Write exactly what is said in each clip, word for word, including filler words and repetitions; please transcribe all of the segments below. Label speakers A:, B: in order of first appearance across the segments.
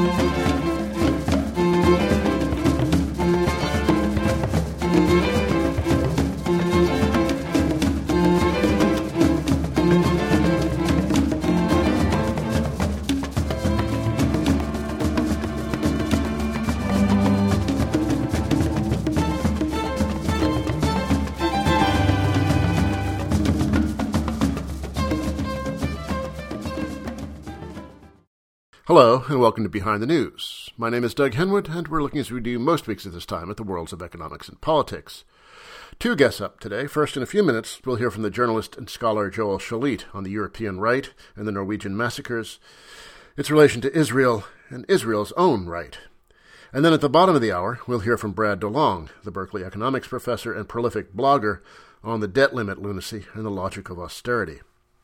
A: Hello, and welcome to Behind the News. My name is Doug Henwood, and we're looking as we do most weeks at this time at the worlds of economics and politics. Two guests up today. First, in a few minutes, we'll hear from the journalist and scholar Joel Shalit on the European right and the Norwegian massacres, its relation to Israel, and Israel's own right. And then at the bottom of the hour, we'll hear from Brad DeLong, the Berkeley economics professor and prolific blogger, on the debt limit lunacy and the logic of austerity.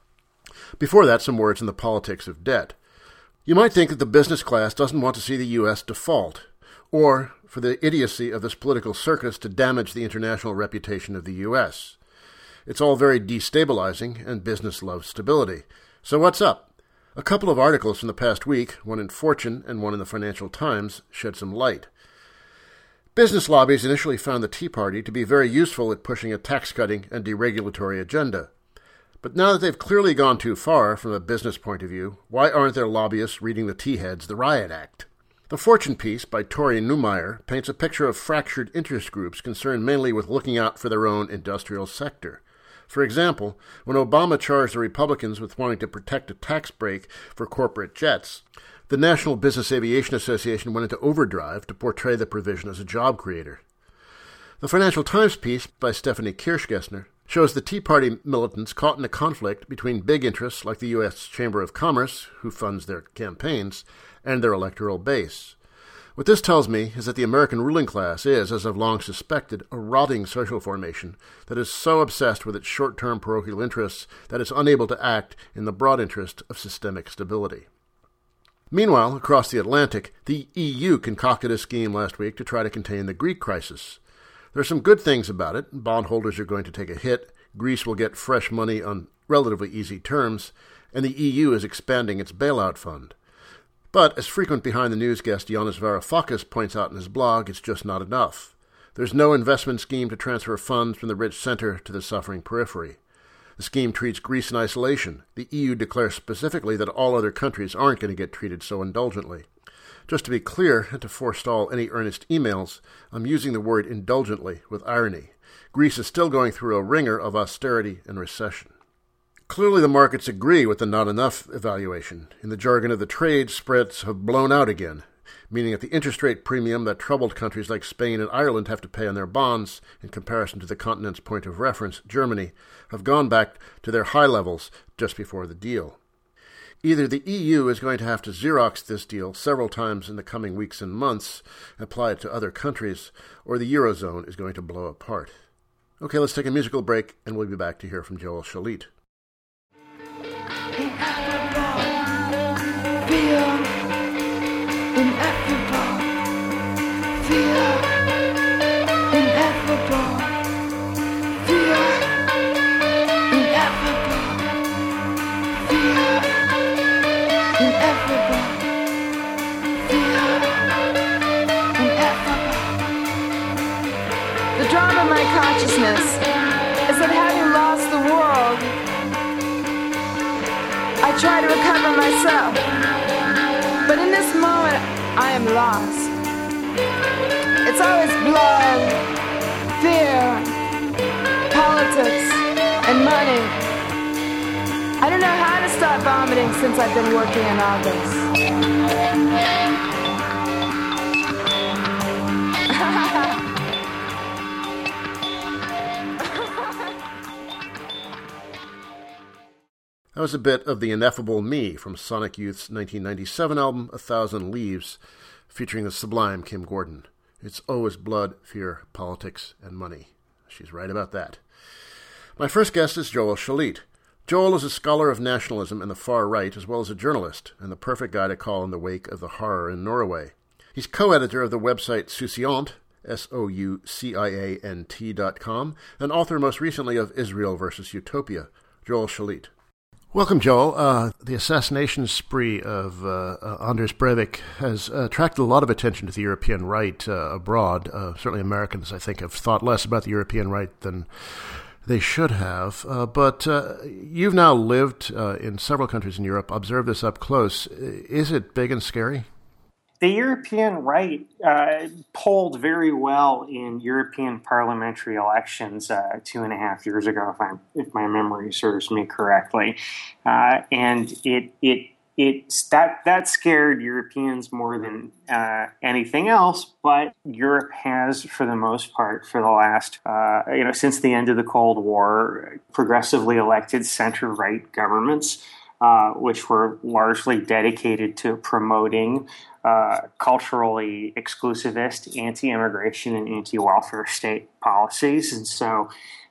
A: Before that, some words on the politics of debt. You might think that the business class doesn't want to see the U S default, or for the idiocy of this political circus to damage the international reputation of the U S. It's all very destabilizing, and business loves stability. So what's up? A couple of articles from the past week, one in Fortune and one in the Financial Times, shed some light. Business lobbies initially found the Tea Party to be very useful at pushing a tax-cutting and deregulatory agenda. But now that they've clearly gone too far from a business point of view, why aren't their lobbyists reading the tea heads the Riot Act? The Fortune piece by Tori Neumeyer paints a picture of fractured interest groups concerned mainly with looking out for their own industrial sector. For example, when Obama charged the Republicans with wanting to protect a tax break for corporate jets, the National Business Aviation Association went into overdrive to portray the provision as a job creator. The Financial Times piece by Stephanie Kirschgessner shows the Tea Party militants caught in a conflict between big interests like the U S Chamber of Commerce, who funds their campaigns, and their electoral base. What this tells me is that the American ruling class is, as I've long suspected, a rotting social formation that is so obsessed with its short-term parochial interests that it's unable to act in the broad interest of systemic stability. Meanwhile, across the Atlantic, the E U concocted a scheme last week to try to contain the Greek crisis. There are some good things about it. Bondholders are going to take a hit, Greece will get fresh money on relatively easy terms, and the E U is expanding its bailout fund. But, as frequent behind-the-news guest Yanis Varoufakis points out in his blog, it's just not enough. There's no investment scheme to transfer funds from the rich center to the suffering periphery. The scheme treats Greece in isolation. The E U declares specifically that all other countries aren't going to get treated so indulgently. Just to be clear, and to forestall any earnest emails, I'm using the word indulgently with irony. Greece is still going through a wringer of austerity and recession. Clearly the markets agree with the not enough evaluation. In the jargon of the trade, spreads have blown out again, meaning that the interest rate premium that troubled countries like Spain and Ireland have to pay on their bonds, in comparison to the continent's point of reference, Germany, have gone back to their high levels just before the deal. Either the E U is going to have to Xerox this deal several times in the coming weeks and months, apply it to other countries, or the Eurozone is going to blow apart. Okay, let's take a musical break, and we'll be back to hear from Joel Shalit.
B: The drama of my consciousness is that having lost the world, I try to recover myself. But in this moment, I am lost. It's always blood, fear, politics, and money. I don't know how to stop vomiting since I've been working in all this.
A: That was a bit of The Ineffable Me from Sonic Youth's nineteen ninety-seven album, A Thousand Leaves, featuring the sublime Kim Gordon. It's always blood, fear, politics, and money. She's right about that. My first guest is Joel Shalit. Joel is a scholar of nationalism and the far right, as well as a journalist, and the perfect guy to call in the wake of the horror in Norway. He's co-editor of the website Souciant, S O U C I A N T dot com, and author most recently of Israel versus Utopia. Joel Shalit. Welcome, Joel. Uh, the assassination spree of uh, uh, Anders Breivik has uh, attracted a lot of attention to the European right uh, abroad. Uh, certainly Americans, I think, have thought less about the European right than they should have. Uh, but uh, you've now lived uh, in several countries in Europe, observed this up close. Is it big and scary?
C: The European right uh, polled very well in European parliamentary elections uh, two and a half years ago, if, I'm, if my memory serves me correctly, uh, and it it it that that scared Europeans more than uh, anything else. But Europe has, for the most part, for the last uh, you know since the end of the Cold War, progressively elected center-right governments, uh, which were largely dedicated to promoting Uh, culturally exclusivist, anti-immigration and anti-welfare state policies. And so,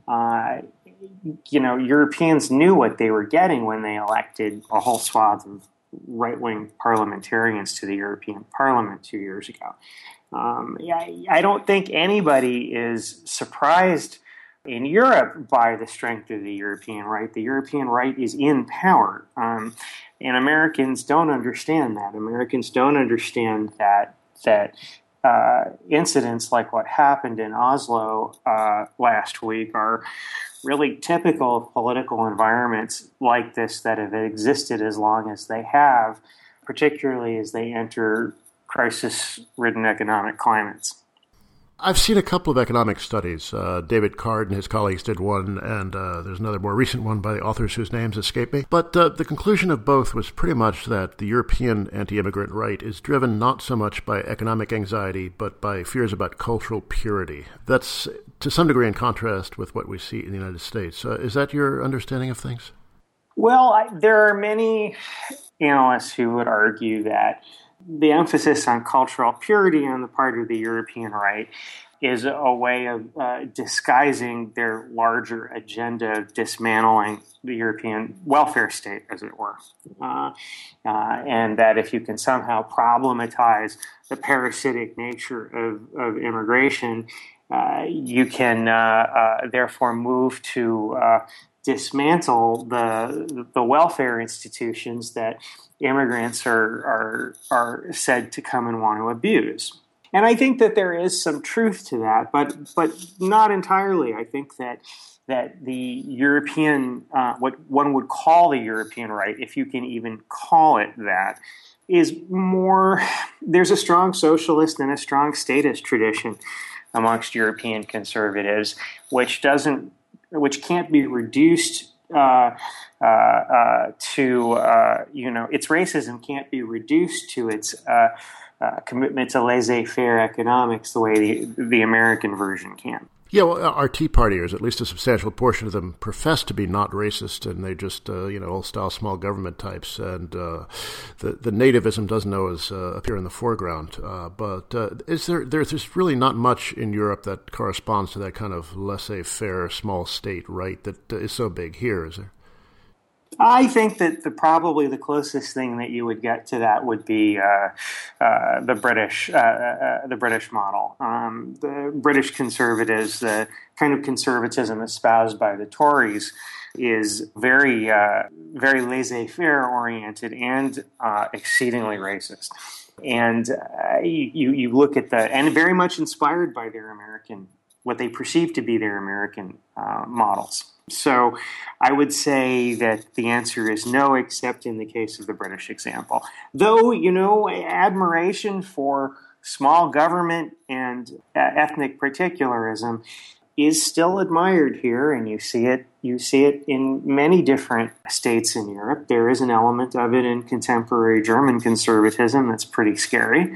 C: uh, you know, Europeans knew what they were getting when they elected a whole swath of right-wing parliamentarians to the European Parliament two years ago. Um, I, I don't think anybody is surprised in Europe by the strength of the European right. The European right is in power. Um, And Americans don't understand that. Americans don't understand that that uh, incidents like what happened in Oslo uh, last week are really typical of political environments like this that have existed as long as they have, particularly as they enter crisis-ridden economic climates.
A: I've seen a couple of economic studies. Uh, David Card and his colleagues did one, and uh, there's another more recent one by the authors whose names escape me. But uh, the conclusion of both was pretty much that the European anti-immigrant right is driven not so much by economic anxiety, but by fears about cultural purity. That's to some degree in contrast with what we see in the United States. Uh, is that your understanding of things?
C: Well, I, there are many analysts who would argue that the emphasis on cultural purity on the part of the European right is a way of uh, disguising their larger agenda of dismantling the European welfare state, as it were. Uh, uh, and that if you can somehow problematize the parasitic nature of, of immigration, uh, you can uh, uh, therefore move to uh, dismantle the the welfare institutions that immigrants are are are said to come and want to abuse. And I think that there is some truth to that, but but not entirely. I think that that the European, uh, what one would call the European right, if you can even call it that, is more, there's a strong socialist and a strong statist tradition amongst European conservatives, which doesn't, which can't be reduced Uh, uh, uh, to, uh, you know, its racism can't be reduced to its uh, uh, commitment to laissez-faire economics the way the, the American version can.
A: Yeah, well, our Tea Partiers, at least a substantial portion of them, profess to be not racist, and they're just, uh, you know, old-style small government types, and uh, the the nativism doesn't always uh, appear in the foreground. Uh, but uh, is there there's really not much in Europe that corresponds to that kind of laissez-faire small state right that uh, is so big here, is there?
C: I think that the probably the closest thing that you would get to that would be uh, uh, the British uh, uh, the British model. Um, the British conservatives, the kind of conservatism espoused by the Tories, is very uh, very laissez-faire oriented and uh, exceedingly racist. And uh, you you look at the and very much inspired by their American, what they perceive to be their American uh, models. So I would say that the answer is no, except in the case of the British example. Though, you know, admiration for small government and uh, ethnic particularism is still admired here, and you see it you see it in many different states in Europe. There is an element of it in contemporary German conservatism that's pretty scary.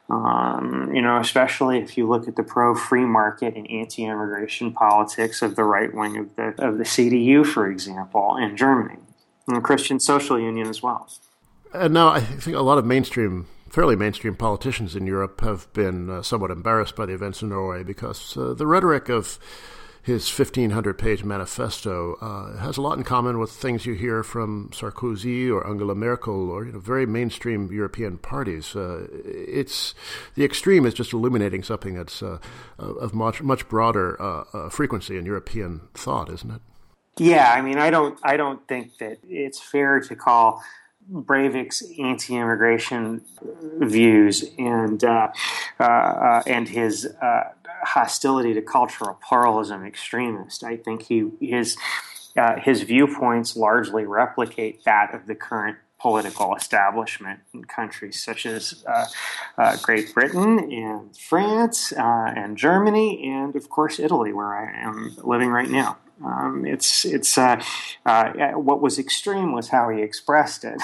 C: Um, you know, especially if you look at the pro-free market and anti-immigration politics of the right wing of the of the C D U, for example, in Germany, and the Christian Social Union as well.
A: And now I think a lot of mainstream, fairly mainstream politicians in Europe have been uh, somewhat embarrassed by the events in Norway because uh, the rhetoric of his fifteen hundred page manifesto uh, has a lot in common with things you hear from Sarkozy or Angela Merkel or, you know, very mainstream European parties. Uh, it's the extreme is just illuminating something that's uh, of much much broader uh, uh, frequency in European thought, isn't it?
C: Yeah, I mean, I don't, I don't think that it's fair to call Breivik's anti-immigration views and uh, uh, uh, and his uh, hostility to cultural pluralism extremist. I think he his uh, his viewpoints largely replicate that of the current political establishment in countries such as uh, uh, Great Britain and France uh, and Germany and, of course, Italy, where I am living right now. Um, it's it's uh, uh, what was extreme was how he expressed it,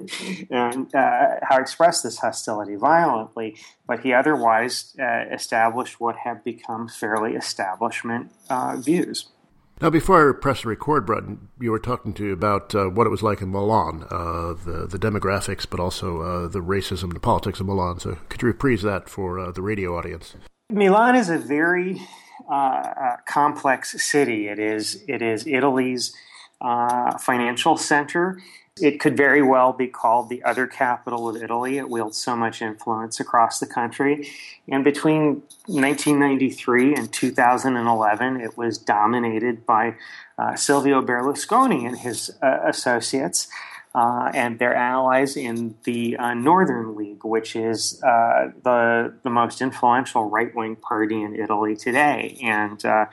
C: and uh, how he expressed this hostility violently. But he otherwise uh, established what have become fairly establishment uh, views.
A: Now, before I press the record button, you were talking to about uh, what it was like in Milan, uh, the the demographics, but also uh, the racism, the politics of Milan. So, could you reprise that for uh, the radio audience?
C: Milan is a very uh, complex city. It is it is Italy's uh, financial center. It could very well be called the other capital of Italy. It wields so much influence across the country. And between nineteen ninety-three and two thousand eleven, it was dominated by uh, Silvio Berlusconi and his uh, associates uh, and their allies in the uh, Northern League, which is uh, the the most influential right-wing party in Italy today. And uh,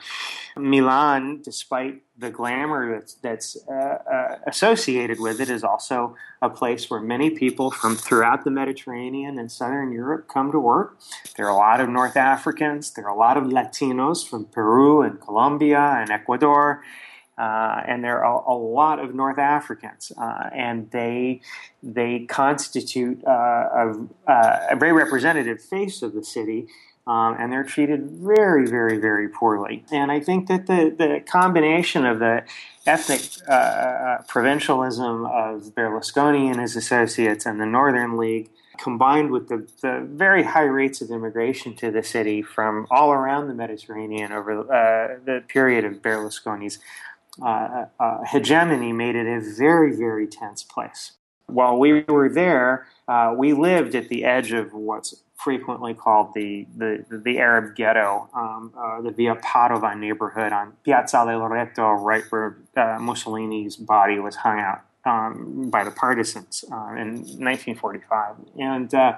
C: Milan, despite the glamour that's, that's uh, uh, associated with it, is also a place where many people from throughout the Mediterranean and Southern Europe come to work. There are a lot of North Africans. There are a lot of Latinos from Peru and Colombia and Ecuador. Uh, and there are a, a lot of North Africans, uh, and they they constitute uh, a, a very representative face of the city. Um, and they're treated very, very, very poorly. And I think that the, the combination of the ethnic uh, provincialism of Berlusconi and his associates and the Northern League, combined with the, the very high rates of immigration to the city from all around the Mediterranean over uh, the period of Berlusconi's uh, uh, hegemony, made it a very, very tense place. While we were there, uh, we lived at the edge of what's frequently called the the, the Arab ghetto, um, uh, the Via Padova neighborhood on Piazzale Loreto, right where uh, Mussolini's body was hung out um, by the partisans uh, in nineteen forty-five. And uh,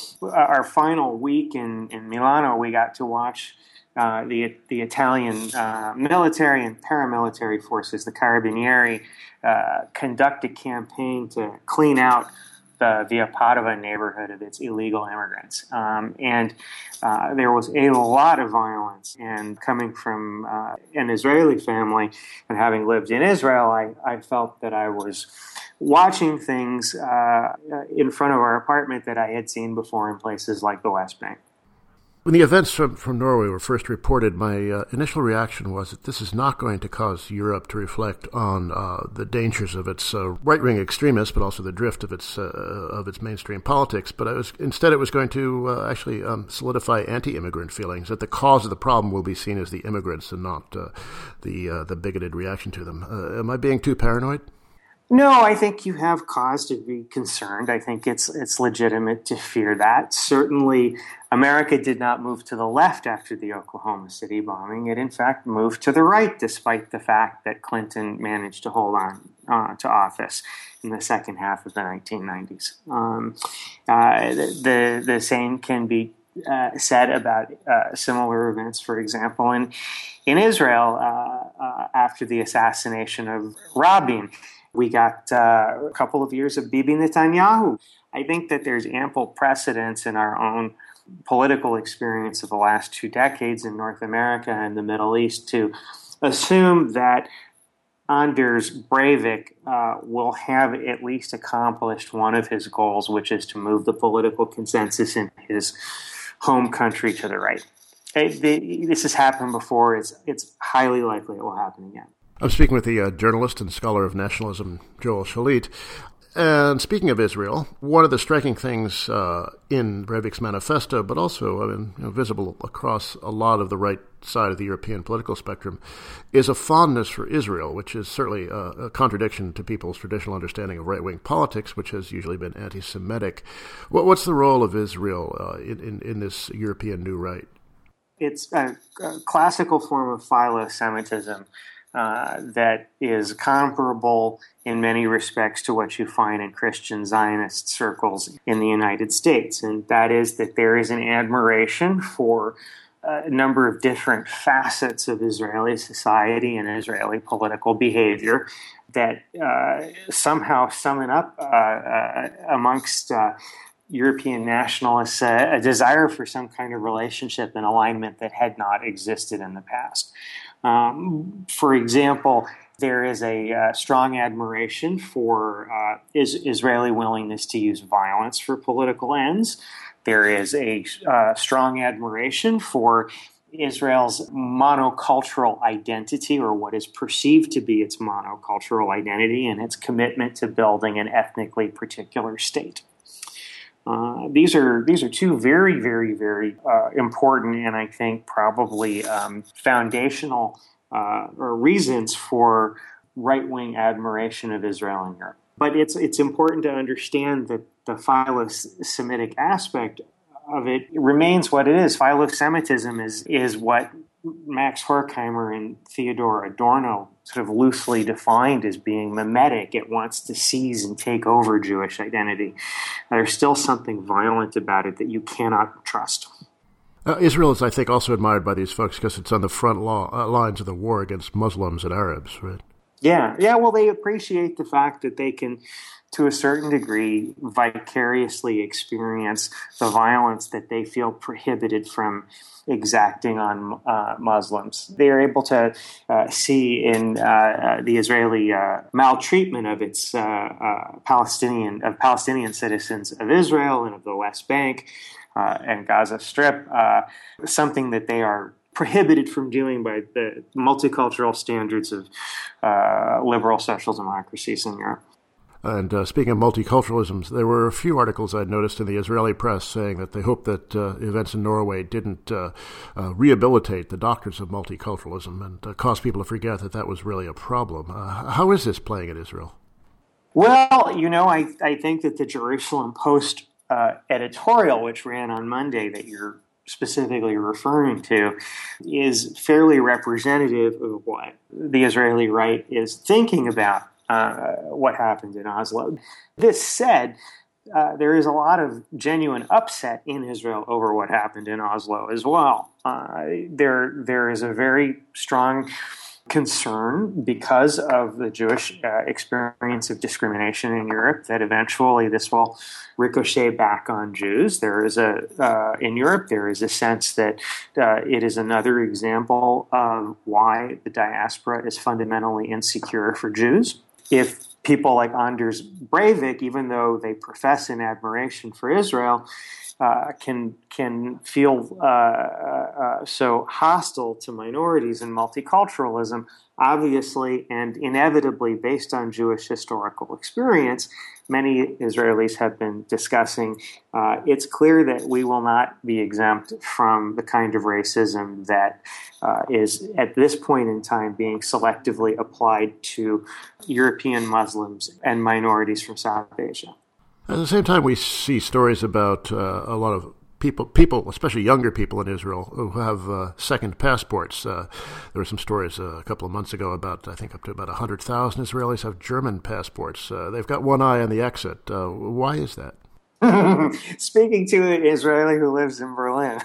C: our final week in, in Milano, we got to watch uh, the the Italian uh, military and paramilitary forces, the Carabinieri, uh, conduct a campaign to clean out the Via Padova neighborhood of its illegal immigrants. Um, and uh, there was a lot of violence. And coming from uh, an Israeli family and having lived in Israel, I, I felt that I was watching things uh, in front of our apartment that I had seen before in places like the West Bank.
A: When the events from, from Norway were first reported, my uh, initial reaction was that this is not going to cause Europe to reflect on uh, the dangers of its uh, right-wing extremists, but also the drift of its uh, of its mainstream politics. But I was, instead, it was going to uh, actually um, solidify anti-immigrant feelings, that the cause of the problem will be seen as the immigrants and not uh, the uh, the bigoted reaction to them. Uh, am I being too paranoid?
C: No, I think you have cause to be concerned. I think it's it's legitimate to fear that. Certainly, America did not move to the left after the Oklahoma City bombing. It, in fact, moved to the right, despite the fact that Clinton managed to hold on uh, to office in the second half of the nineteen nineties. Um, uh, the, the same can be uh, said about uh, similar events, for example, in, in Israel uh, uh, after the assassination of Rabin. We got uh, a couple of years of Bibi Netanyahu. I think that there's ample precedence in our own political experience of the last two decades in North America and the Middle East to assume that Anders Breivik uh, will have at least accomplished one of his goals, which is to move the political consensus in his home country to the right. It, the, this has happened before. It's, it's highly likely it will happen again.
A: I'm speaking with the uh, journalist and scholar of nationalism, Joel Shalit. And speaking of Israel, one of the striking things uh, in Breivik's manifesto, but also I mean, you know, visible across a lot of the right side of the European political spectrum, is a fondness for Israel, which is certainly a, a contradiction to people's traditional understanding of right-wing politics, which has usually been anti-Semitic. What, what's the role of Israel uh, in, in, in this European new right?
C: It's a, a classical form of philo-Semitism. uh, that is comparable in many respects to what you find in Christian Zionist circles in the United States. And that is that there is an admiration for a number of different facets of Israeli society and Israeli political behavior that uh, somehow summon up uh, uh, amongst uh, European nationalists uh, a desire for some kind of relationship and alignment that had not existed in the past. Um, for example, there is a uh, strong admiration for uh, is Israeli willingness to use violence for political ends. There is a uh, strong admiration for Israel's monocultural identity, or what is perceived to be its monocultural identity, and its commitment to building an ethnically particular state. Uh, these are these are two very, very, very uh, important, and I think probably um, foundational uh, or reasons for right-wing admiration of Israel in Europe. But it's it's important to understand that the philo-Semitic aspect of it remains what it is. Philo-Semitism is is what Max Horkheimer and Theodor Adorno sort of loosely defined as being mimetic. It wants to seize and take over Jewish identity. There's still something violent about it that you cannot trust.
A: Uh, Israel is, I think, also admired by these folks because it's on the front law, uh, lines of the war against Muslims and Arabs, right?
C: Yeah, yeah. Well, they appreciate the fact that they can, to a certain degree, vicariously experience the violence that they feel prohibited from exacting on uh, Muslims. They are able to uh, see in uh, uh, the Israeli uh, maltreatment of its uh, uh, Palestinian of Palestinian citizens of Israel and of the West Bank uh, and Gaza Strip uh, something that they are prohibited from doing by the multicultural standards of uh, liberal social democracies in Europe.
A: And uh, speaking of multiculturalism, there were a few articles I noticed in the Israeli press saying that they hope that uh, events in Norway didn't uh, uh, rehabilitate the doctrines of multiculturalism and uh, cause people to forget that that was really a problem. Uh, how is this playing in Israel?
C: Well, you know, I, I think that the Jerusalem Post uh, editorial, which ran on Monday that you're specifically referring to, is fairly representative of what the Israeli right is thinking about uh, what happened in Oslo. This said, uh, there is a lot of genuine upset in Israel over what happened in Oslo as well. Uh, there, there is a very strong concern because of the Jewish uh, experience of discrimination in Europe that eventually this will ricochet back on Jews. There is a uh, in Europe there is a sense that uh, it is another example of why the diaspora is fundamentally insecure for Jews. If people like Anders Breivik, even though they profess an admiration for Israel, Uh, can can feel uh, uh, so hostile to minorities and multiculturalism, obviously and inevitably based on Jewish historical experience, many Israelis have been discussing. Uh, it's clear that we will not be exempt from the kind of racism that uh, is at this point in time being selectively applied to European Muslims and minorities from South Asia.
A: At the same time, we see stories about uh, a lot of people, people, especially younger people in Israel, who have uh, second passports. Uh, there were some stories uh, a couple of months ago about, I think, up to about one hundred thousand Israelis have German passports. Uh, they've got one eye on the exit. Uh, why is that?
C: Speaking to an Israeli who lives in Berlin.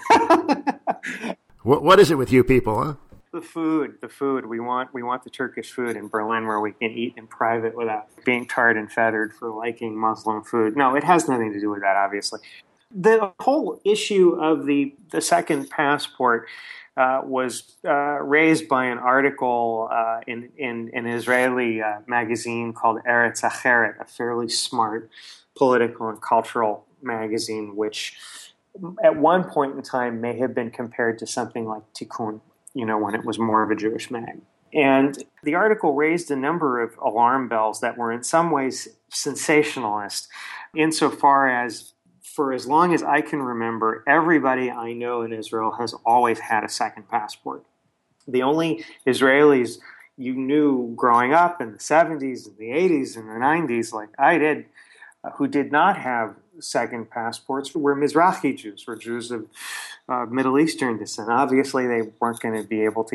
A: what, what is it with you people, huh?
C: The food, the food. We want we want the Turkish food in Berlin where we can eat in private without being tarred and feathered for liking Muslim food. No, it has nothing to do with that, obviously. The whole issue of the, the second passport uh, was uh, raised by an article uh, in, in, in an Israeli uh, magazine called Eretz Acheret, a fairly smart political and cultural magazine, which at one point in time may have been compared to something like Tikkun, you know, when it was more of a Jewish mag. And the article raised a number of alarm bells that were in some ways sensationalist, insofar as, for as long as I can remember, everybody I know in Israel has always had a second passport. The only Israelis you knew growing up in the seventies and the eighties and the nineties, like I did, uh, who did not have second passports were Mizrahi Jews, were Jews of uh, Middle Eastern descent. Obviously, they weren't going to be able to get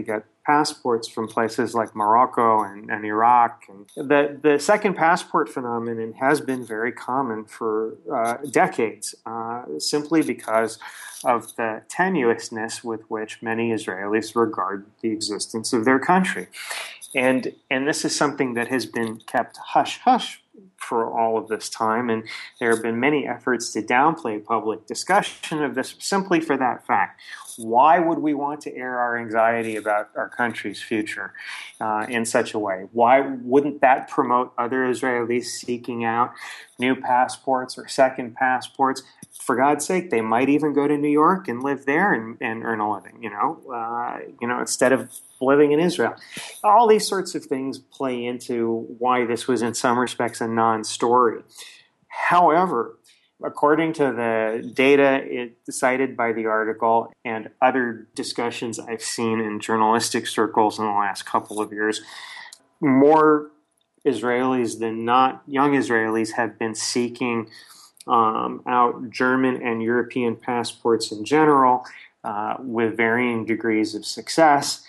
C: passports from places like Morocco and, and Iraq. And the, the second passport phenomenon has been very common for uh, decades, uh, simply because of the tenuousness with which many Israelis regard the existence of their country. And, and this is something that has been kept hush-hush for all of this time, and there have been many efforts to downplay public discussion of this simply for that fact. Why would we want to air our anxiety about our country's future uh, in such a way? Why wouldn't that promote other Israelis seeking out new passports or second passports? For God's sake, they might even go to New York and live there and, and earn a living, you know, uh, you know, instead of living in Israel. All these sorts of things play into why this was in some respects a non-story. However, according to the data it, cited by the article and other discussions I've seen in journalistic circles in the last couple of years, more Israelis than not, young Israelis have been seeking um, out German and European passports in general uh, with varying degrees of success.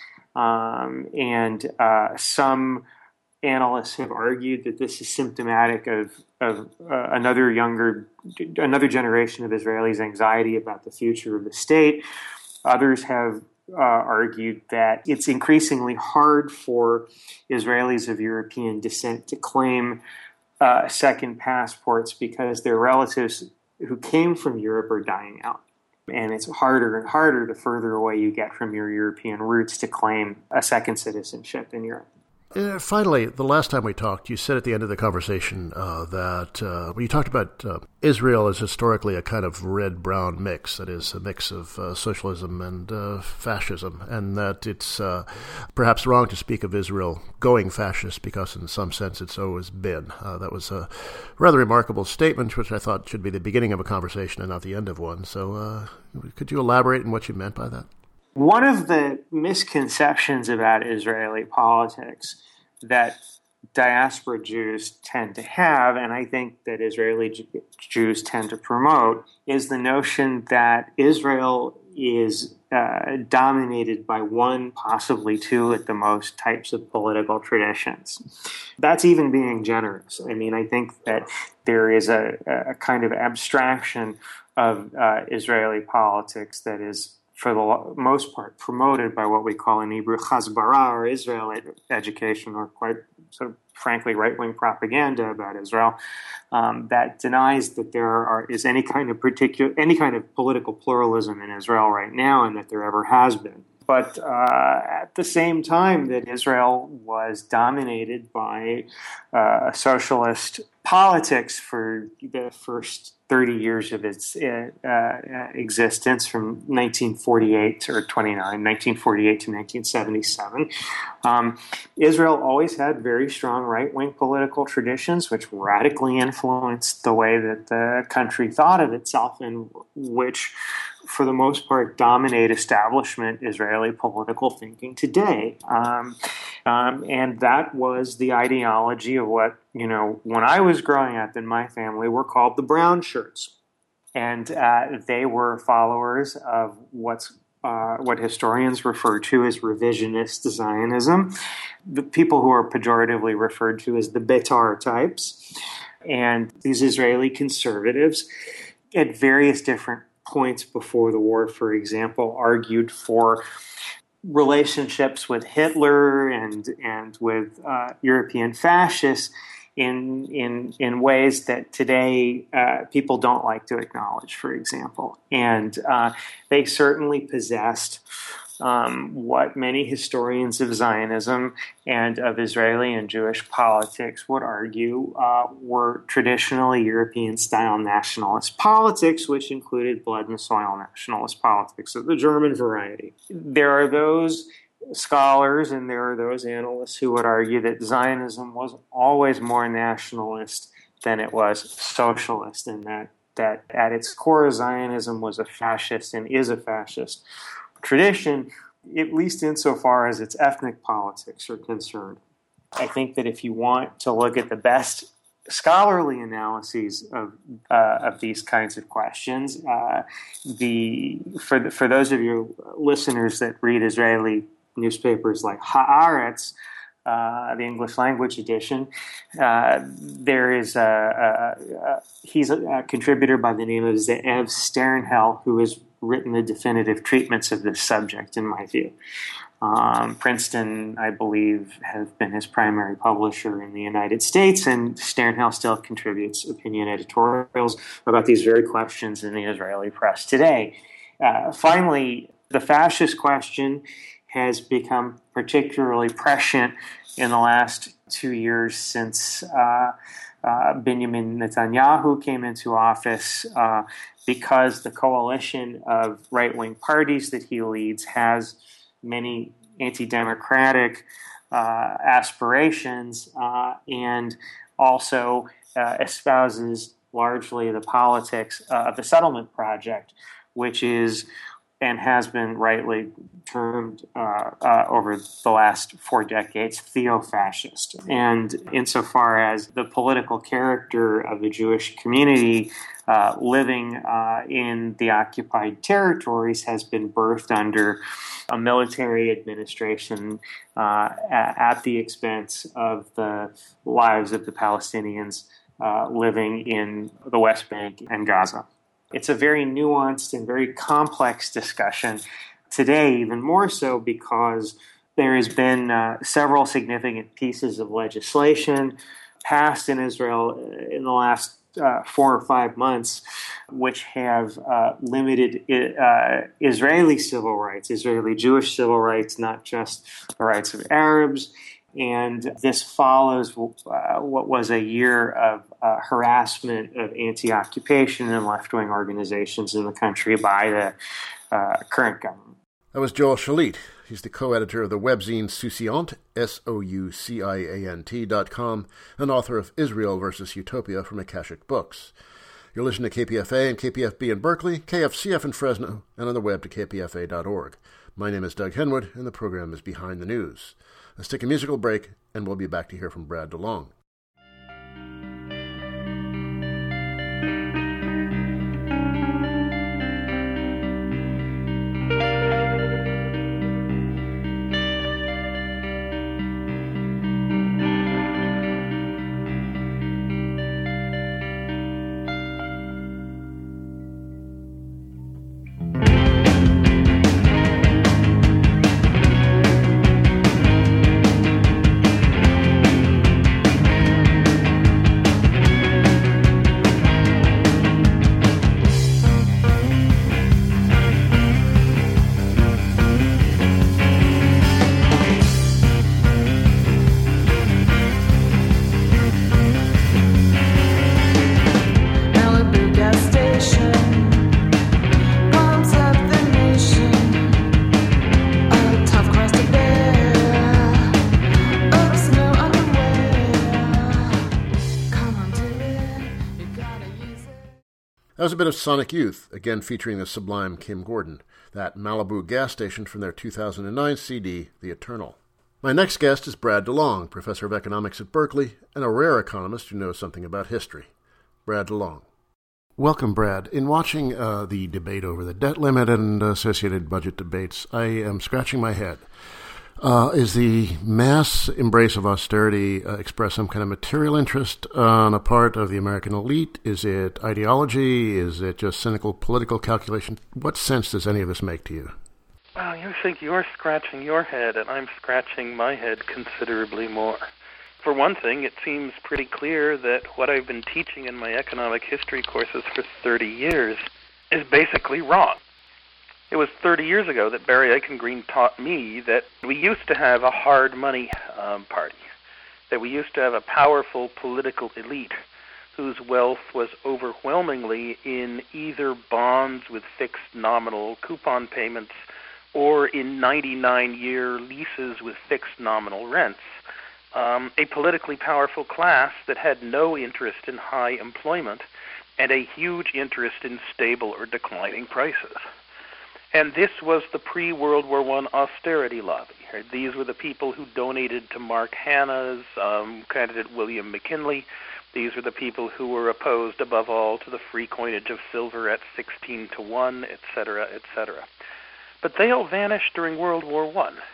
C: Um, and uh, some analysts have argued that this is symptomatic of, of uh, another younger, another generation of Israelis' anxiety about the future of the state. Others have uh, argued that it's increasingly hard for Israelis of European descent to claim uh, second passports because their relatives who came from Europe are dying out. And it's harder and harder the further away you get from your European roots to claim a second citizenship in Europe.
A: Uh, finally, the last time we talked, you said at the end of the conversation uh, that uh, when you talked about uh, Israel as historically a kind of red-brown mix, that is, a mix of uh, socialism and uh, fascism, and that it's uh, perhaps wrong to speak of Israel going fascist because in some sense it's always been. Uh, that was a rather remarkable statement, which I thought should be the beginning of a conversation and not the end of one. So uh, could you elaborate on what you meant by that?
C: One of the misconceptions about Israeli politics that diaspora Jews tend to have, and I think that Israeli Jews tend to promote, is the notion that Israel is uh, dominated by one, possibly two at the most, types of political traditions. That's even being generous. I mean, I think that there is a, a kind of abstraction of uh, Israeli politics that is, for the most part, promoted by what we call in Hebrew Hasbara, or Israel education, or quite sort of frankly right-wing propaganda about Israel, um, that denies that there are, is any kind of particular any kind of political pluralism in Israel right now, and that there ever has been. But uh, at the same time that Israel was dominated by uh, socialist politics for the first thirty years of its uh, uh, existence, from nineteen forty-eight or twenty-nine, nineteen forty-eight to nineteen seventy-seven. Um, Israel always had very strong right-wing political traditions, which radically influenced the way that the country thought of itself, and which, for the most part, dominate establishment Israeli political thinking today. Um, um, and that was the ideology of what, you know, when I was growing up in my family, were called the brown shirts. And uh, they were followers of what's uh, what historians refer to as revisionist Zionism, the people who are pejoratively referred to as the Beitar types. And these Israeli conservatives, at various different points before the war, for example, argued for relationships with Hitler and and with uh, European fascists in in in ways that today uh, people don't like to acknowledge, for example. And uh, they certainly possessed Um, what many historians of Zionism and of Israeli and Jewish politics would argue uh, were traditionally European-style nationalist politics, which included blood and soil nationalist politics of the German variety. There are those scholars and there are those analysts who would argue that Zionism was always more nationalist than it was socialist, and that, that at its core Zionism was a fascist and is a fascist tradition, at least insofar as its ethnic politics are concerned. I think that if you want to look at the best scholarly analyses of uh, of these kinds of questions, uh, the for the, for those of your listeners that read Israeli newspapers like Haaretz, uh, the English language edition. Uh, there is a, a, a he's a, a contributor by the name of Ze'ev Sternhell, who has written the definitive treatments of this subject, in my view. Um, Princeton, I believe, has been his primary publisher in the United States, and Sternhell still contributes opinion editorials about these very questions in the Israeli press today. Uh, finally, the fascist question has become particularly prescient in the last two years since uh, uh, Benjamin Netanyahu came into office, uh, because the coalition of right-wing parties that he leads has many anti-democratic uh, aspirations uh, and also uh, espouses largely the politics uh, of the settlement project, which is and has been rightly termed uh, uh, over the last four decades theo-fascist. And insofar as the political character of the Jewish community uh, living uh, in the occupied territories has been birthed under a military administration uh, at the expense of the lives of the Palestinians uh, living in the West Bank and Gaza. It's a very nuanced and very complex discussion today, even more so because there has been uh, several significant pieces of legislation passed in Israel in the last uh, four or five months, which have uh, limited uh, Israeli civil rights, Israeli Jewish civil rights, not just the rights of Arabs. And this follows uh, what was a year of uh, harassment of anti-occupation and left-wing organizations in the country by the uh, current government.
A: That was Joel Shalit. He's the co-editor of the webzine Souciant, S O U C I A N T dot com, and author of Israel versus Utopia from Akashic Books. You're listening to K P F A and K P F B in Berkeley, K F C F in Fresno, and on the web to k p f a dot org. My name is Doug Henwood, and the program is Behind the News. Let's take a musical break, and we'll be back to hear from Brad DeLong. That was a bit of Sonic Youth, again featuring the sublime Kim Gordon, that Malibu gas station from their two thousand nine C D, The Eternal. My next guest is Brad DeLong, professor of economics at Berkeley and a rare economist who knows something about history. Brad DeLong. Welcome, Brad. In watching uh, the debate over the debt limit and associated budget debates, I am scratching my head. Uh, is the mass embrace of austerity uh, express some kind of material interest on a part of the American elite? Is it ideology? Is it just cynical political calculation? What sense does any of this make to you?
D: Well, you think you're scratching your head, and I'm scratching my head considerably more. For one thing, it seems pretty clear that what I've been teaching in my economic history courses for thirty years is basically wrong. It was thirty years ago that Barry Eichengreen taught me that we used to have a hard money um, party, that we used to have a powerful political elite whose wealth was overwhelmingly in either bonds with fixed nominal coupon payments or in ninety-nine year leases with fixed nominal rents, um, a politically powerful class that had no interest in high employment and a huge interest in stable or declining prices. And this was the pre-World War One austerity lobby. Right? These were the people who donated to Mark Hanna's um, candidate William McKinley. These were the people who were opposed, above all, to the free coinage of silver at sixteen to one, et cetera, et cetera. But they all vanished during World War One.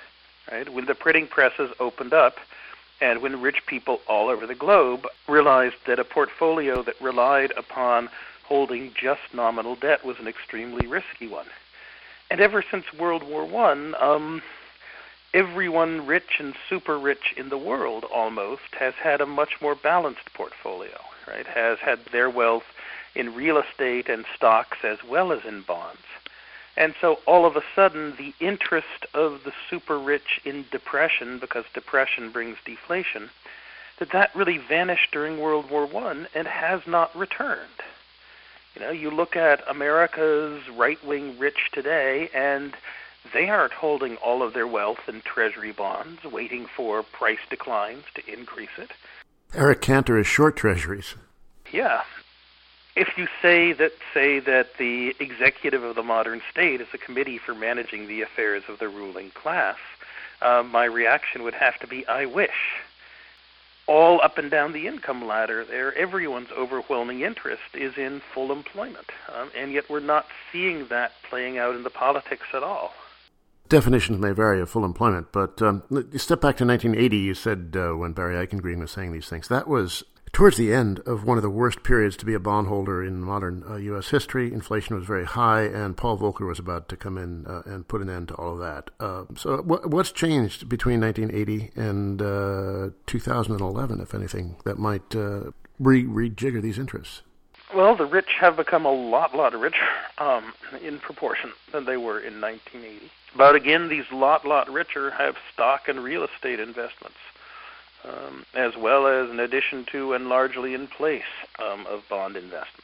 D: right? When the printing presses opened up, and when rich people all over the globe realized that a portfolio that relied upon holding just nominal debt was an extremely risky one. And ever since World War One, um, everyone rich and super rich in the world almost has had a much more balanced portfolio, right? Has had their wealth in real estate and stocks as well as in bonds. And so all of a sudden, the interest of the super rich in depression, because depression brings deflation, that that really vanished during World War One and has not returned. You know, you look at America's right-wing rich today, and they aren't holding all of their wealth in treasury bonds, waiting for price declines to increase it.
A: Eric Cantor is short treasuries.
D: Yeah. If you say that, say that the executive of the modern state is a committee for managing the affairs of the ruling class, uh, my reaction would have to be, I wish. All up and down the income ladder there, everyone's overwhelming interest is in full employment, um, and yet we're not seeing that playing out in the politics at all.
A: Definitions may vary of full employment, but um, you step back to nineteen eighty, you said uh, when Barry Eichengreen was saying these things, that was towards the end of one of the worst periods to be a bondholder in modern uh, U S history. Inflation was very high, and Paul Volcker was about to come in uh, and put an end to all of that. Uh, so what, what's changed between nineteen eighty and uh, two thousand eleven, if anything, that might uh, re- rejigger these interests?
D: Well, the rich have become a lot, lot richer um, in proportion than they were in nineteen eighty. But again, these lot, lot richer have stock and real estate investments, um, as well as in addition to and largely in place um, of bond investments.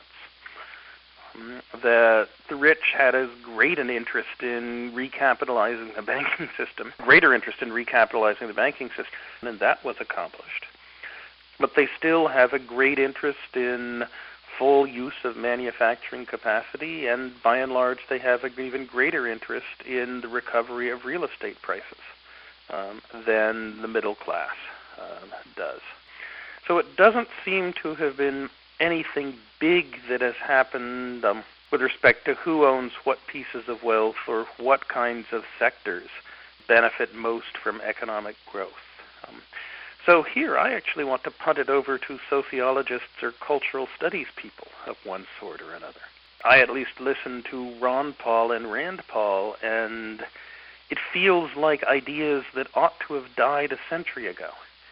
D: Um, the, the rich had as great an interest in recapitalizing the banking system, greater interest in recapitalizing the banking system, and that was accomplished. But they still have a great interest in full use of manufacturing capacity, and by and large they have an even greater interest in the recovery of real estate prices um, than the middle class uh, does. So it doesn't seem to have been anything big that has happened um, with respect to who owns what pieces of wealth or what kinds of sectors benefit most from economic growth. Um, So here I actually want to punt it over to sociologists or cultural studies people of one sort or another. I at least listened to Ron Paul and Rand Paul, and it feels like ideas that ought to have died a century ago.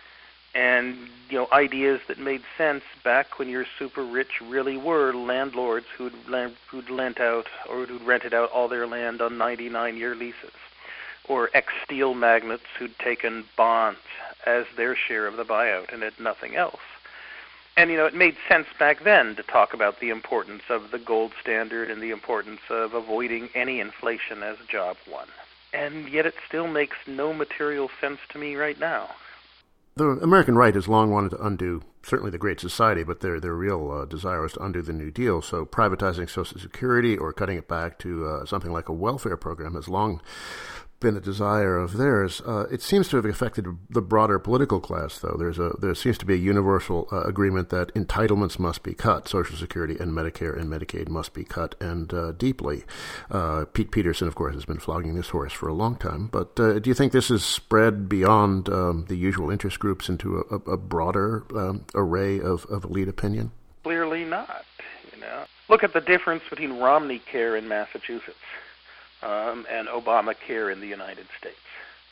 D: And, you know, ideas that made sense back when your super rich really were landlords who'd, who'd lent out or who'd rented out all their land on ninety-nine year leases, or ex-steel magnates who'd taken bonds as their share of the buyout and had nothing else. And, you know, it made sense back then to talk about the importance of the gold standard and the importance of avoiding any inflation as job one. And yet it still makes no material sense to me right now.
A: The American right has long wanted to undo, certainly the Great Society, but their their real uh, desire was to undo the New Deal. So privatizing Social Security or cutting it back to uh, something like a welfare program has long been a desire of theirs. Uh, it seems to have affected the broader political class, though. There's a there seems to be a universal uh, agreement that entitlements must be cut. Social Security and Medicare and Medicaid must be cut, and uh, deeply. Uh, Pete Peterson, of course, has been flogging this horse for a long time. But uh, do you think this is spread beyond um, the usual interest groups into a, a, a broader um, array of, of elite opinion?
D: Clearly not. You know, look at the difference between Romney Care in Massachusetts Um, and Obamacare in the United States.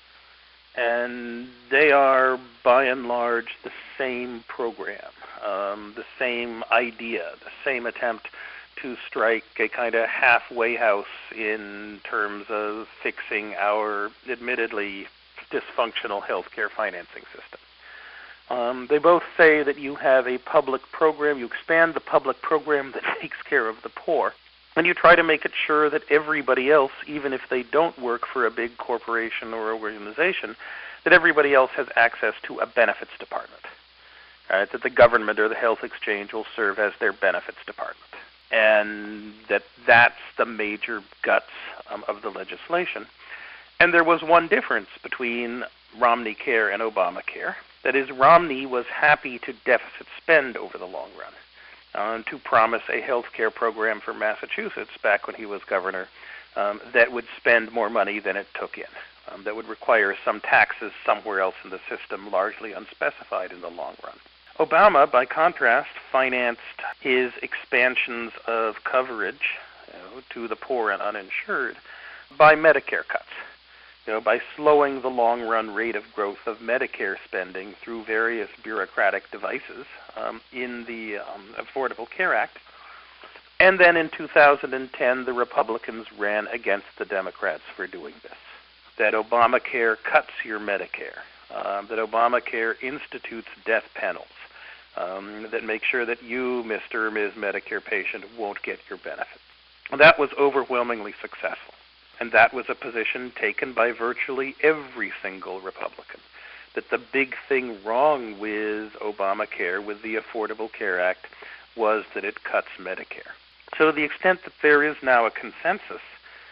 D: And they are, by and large, the same program, um, the same idea, the same attempt to strike a kind of halfway house in terms of fixing our admittedly dysfunctional healthcare financing system. Um, they both say that you have a public program, you expand the public program that takes care of the poor, and you try to make it sure that everybody else, even if they don't work for a big corporation or organization, that everybody else has access to a benefits department. Right? That the government or the health exchange will serve as their benefits department. And that that's the major guts um, of the legislation. And there was one difference between Romney Care and Obamacare. That is, Romney was happy to deficit spend over the long run. Uh, to promise a health care program for Massachusetts back when he was governor um, that would spend more money than it took in. um, that would require some taxes somewhere else in the system, largely unspecified in the long run. Obama, by contrast, financed his expansions of coverage, you know, to the poor and uninsured by Medicare cuts, you know, by slowing the long-run rate of growth of Medicare spending through various bureaucratic devices um, in the um, Affordable Care Act. And then in two thousand ten, the Republicans ran against the Democrats for doing this, that Obamacare cuts your Medicare, uh, that Obamacare institutes death panels, um, that make sure that you, Mister or Miz Medicare patient, won't get your benefits. That was overwhelmingly successful, and that was a position taken by virtually every single Republican, that the big thing wrong with Obamacare, with the Affordable Care Act, was that it cuts Medicare. So to the extent that there is now a consensus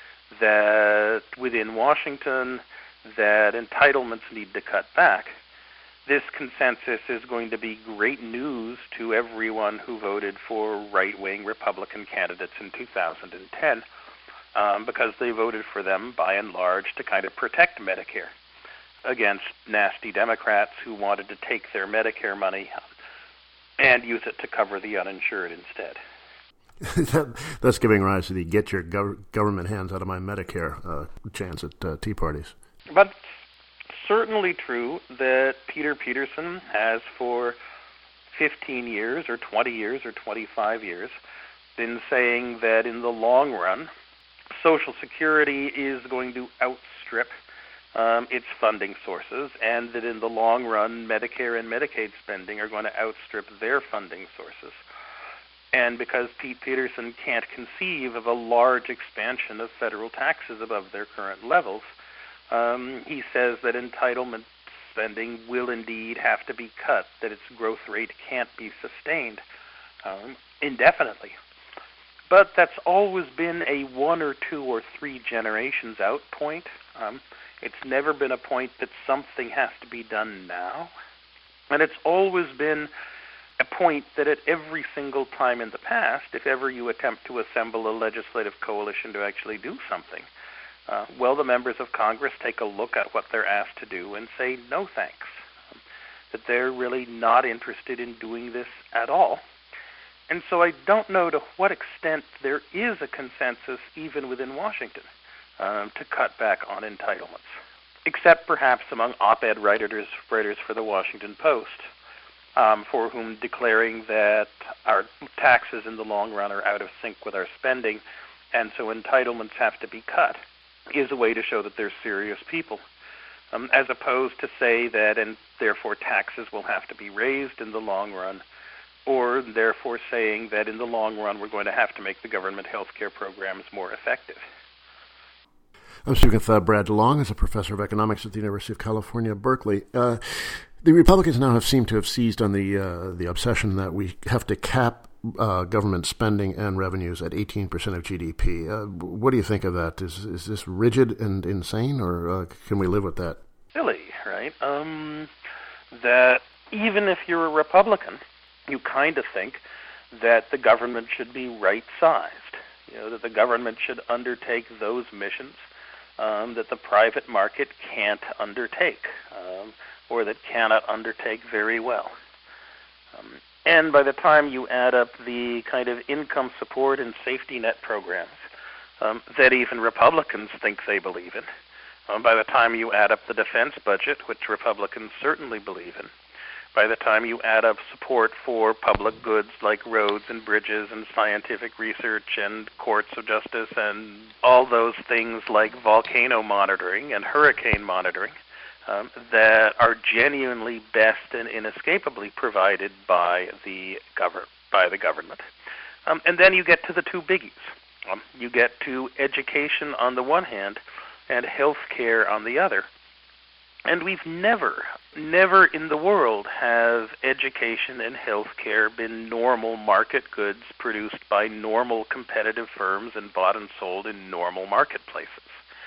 D: that within Washington that entitlements need to cut back, this consensus is going to be great news to everyone who voted for right-wing Republican candidates in two thousand ten, um, because they voted for them by and large to kind of protect Medicare against nasty Democrats who wanted to take their Medicare money and use it to cover the uninsured instead.
A: that, that's giving rise to the get your gov- government hands out of my Medicare uh, chants at uh, tea parties.
D: But certainly true that Peter Peterson has for fifteen years or twenty years or twenty-five years been saying that in the long run, Social Security is going to outstrip um, its funding sources, and that in the long run, Medicare and Medicaid spending are going to outstrip their funding sources. And because Pete Peterson can't conceive of a large expansion of federal taxes above their current levels, um, he says that entitlement spending will indeed have to be cut, that its growth rate can't be sustained um, indefinitely. But that's always been a one or two or three generations out point. Um, it's never been a point that something has to be done now. And it's always been a point that at every single time in the past, if ever you attempt to assemble a legislative coalition to actually do something, uh, well, the members of Congress take a look at what they're asked to do and say, no thanks, um, that they're really not interested in doing this at all. And so I don't know to what extent there is a consensus even within Washington um, to cut back on entitlements, except perhaps among op-ed writers, writers for the Washington Post, Um, for whom declaring that our taxes in the long run are out of sync with our spending, and so entitlements have to be cut, is a way to show that they're serious people, um, as opposed to say that, and therefore taxes will have to be raised in the long run, or therefore saying that in the long run we're going to have to make the government health care programs more effective.
A: I'm speaking with uh, Brad DeLong, as a professor of economics at the University of California, Berkeley. Uh, The Republicans now have seemed to have seized on the uh, the obsession that we have to cap uh, government spending and revenues at eighteen percent of G D P. Uh, what do you think of that? Is is this rigid and insane, or uh, can we live with that?
D: Silly, right? Um, that even if you're a Republican, you kind of think that the government should be right-sized. You know, that the government should undertake those missions um, that the private market can't undertake. Um, or that cannot undertake very well. Um, and by the time you add up the kind of income support and safety net programs um, that even Republicans think they believe in, um, by the time you add up the defense budget, which Republicans certainly believe in, by the time you add up support for public goods like roads and bridges and scientific research and courts of justice and all those things like volcano monitoring and hurricane monitoring, Um, that are genuinely best and inescapably provided by the gover- by the government. Um, and then you get to the two biggies. Um, you get to education on the one hand and health care on the other. And we've never, never in the world have education and health care been normal market goods produced by normal competitive firms and bought and sold in normal marketplaces.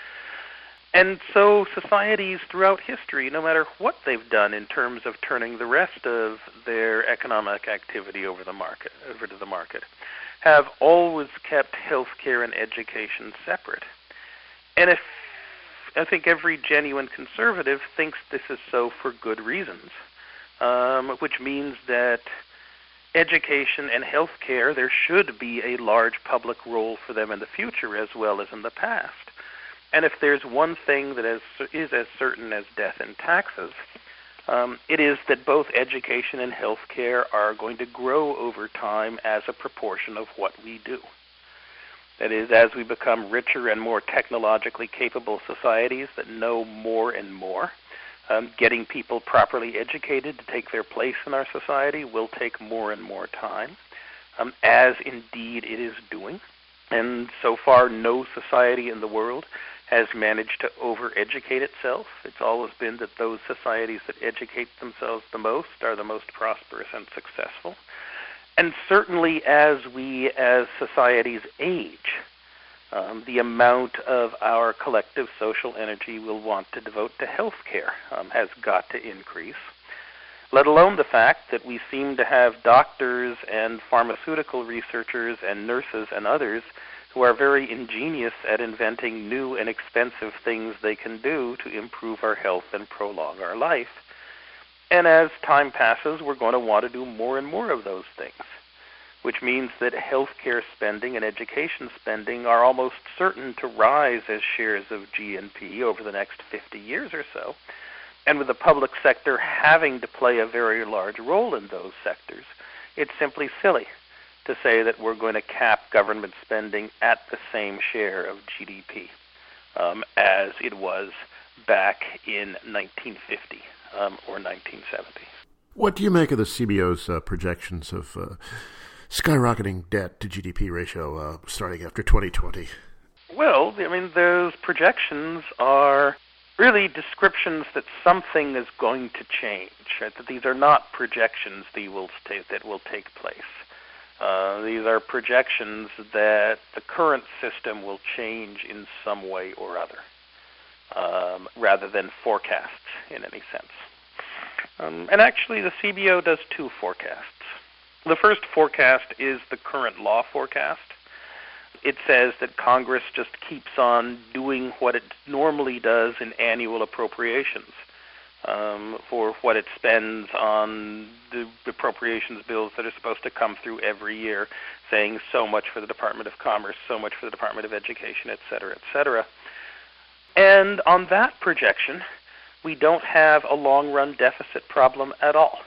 D: And so societies throughout history, no matter what they've done in terms of turning the rest of their economic activity over the market, over to the market, have always kept healthcare and education separate. And if I think every genuine conservative thinks this is so for good reasons, um, which means that education and health care, there should be a large public role for them in the future as well as in the past. And if there's one thing that is, is as certain as death and taxes, um, it is that both education and health care are going to grow over time as a proportion of what we do. That is, as we become richer and more technologically capable societies that know more and more, um, getting people properly educated to take their place in our society will take more and more time, um, as indeed it is doing. And so far, no society in the world has managed to over-educate itself. It's always been that those societies that educate themselves the most are the most prosperous and successful. And certainly as we as societies age, um, the amount of our collective social energy we'll want to devote to health care um, has got to increase, let alone the fact that we seem to have doctors and pharmaceutical researchers and nurses and others who are very ingenious at inventing new and expensive things they can do to improve our health and prolong our life. And as time passes, we're going to want to do more and more of those things, which means that healthcare spending and education spending are almost certain to rise as shares of G N P over the next fifty years or so. And with the public sector having to play a very large role in those sectors, it's simply silly to say that we're going to cap government spending at the same share of G D P um, as it was back in nineteen fifty um, or nineteen seventy.
A: What do you make of the C B O's uh, projections of uh, skyrocketing debt to G D P ratio uh, starting after twenty twenty?
D: Well, I mean, those projections are really descriptions that something is going to change, right? That these are not projections that will, stay, that will take place. Uh, these are projections that the current system will change in some way or other, um, rather than forecasts in any sense. Um, and actually, the C B O does two forecasts. The first forecast is the current law forecast. It says that Congress just keeps on doing what it normally does in annual appropriations um, for what it spends on the appropriations bills that are supposed to come through every year, saying so much for the Department of Commerce, so much for the Department of Education, et cetera, et cetera. And on that projection, we don't have a long-run deficit problem at all.